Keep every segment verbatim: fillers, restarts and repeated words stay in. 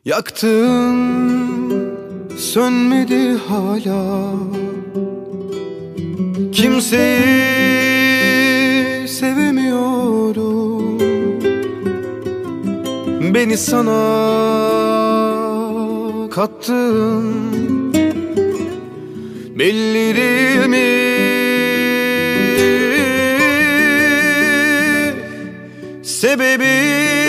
Yaktın sönmedi hala. Kimseyi sevemiyorum. Beni sana kattın. Bellerimi sebebi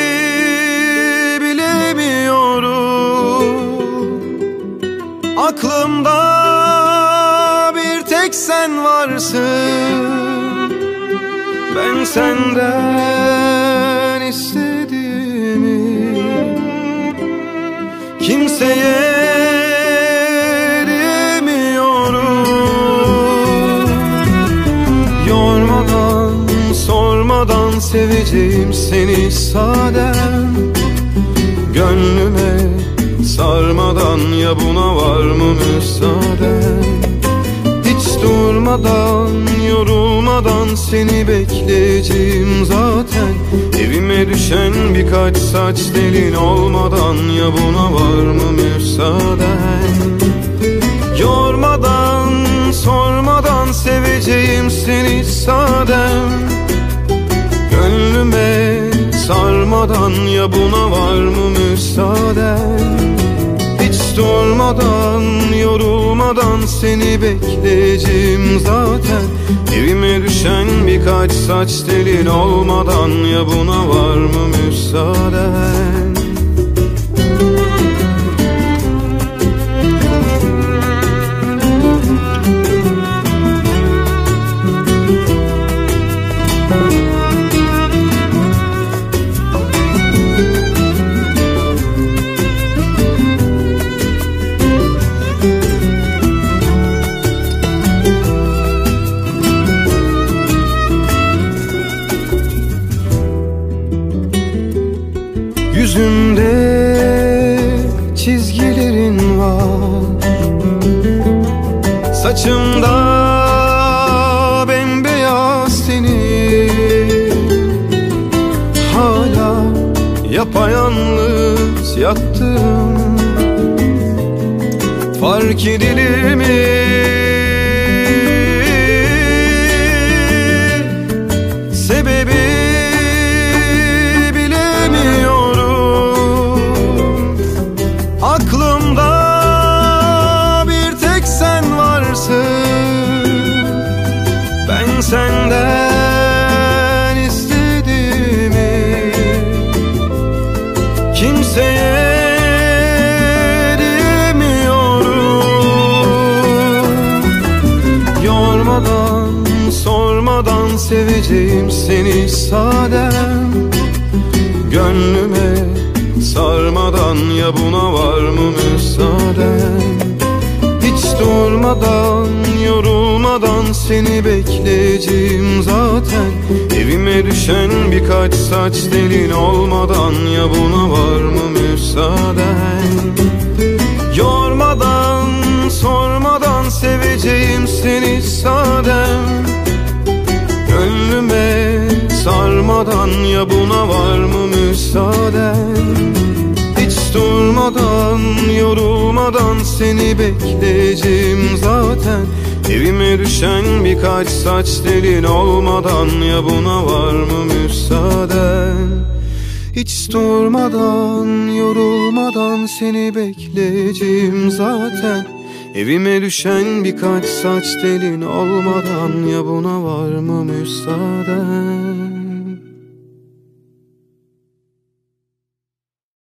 bilemiyorum. Aklımda bir tek sen varsın. Ben senden istediğimi kimseye diyemiyorum. Yormadan, sormadan seveceğim seni sadem. Gönlüme sarmadan ya buna var mı müsaaden? Hiç durmadan, yorulmadan seni bekleyeceğim zaten. Evime düşen birkaç saç telin olmadan ya buna var mı müsaaden? Yormadan, sormadan seveceğim seni sadem. Gönlüme sarmadan ya buna var mı müsaaden? Hiç durmadan, yorulmadan seni bekleyeceğim zaten. Evime düşen birkaç saç telin olmadan ya buna var mı müsaaden? Yüzümde çizgilerin var, saçımda bembeyaz senin. Hala yapayalnız yattım. Fark edilir mi? Sebebi ben senden istediğimi kimseye diyemiyorum. Yormadan, sormadan seveceğim seni sadem. Gönlüme sarmadan ya buna var mı müsaaden? Hiç durmadan, yorulmadan seni bekleyeceğim zaten. Evime düşen birkaç saç telin olmadan ya buna var mı müsaaden? Yormadan, sormadan seveceğim seni sadem. Gönlüme sarmadan ya buna var mı müsaaden? Hiç durmadan, yorulmadan seni bekleyeceğim zaten. Evime düşen birkaç saç telin olmadan ya buna var mı müsaaden? Hiç durmadan, yorulmadan seni bekleyeceğim zaten. Evime düşen birkaç saç telin olmadan ya buna var mı müsaaden?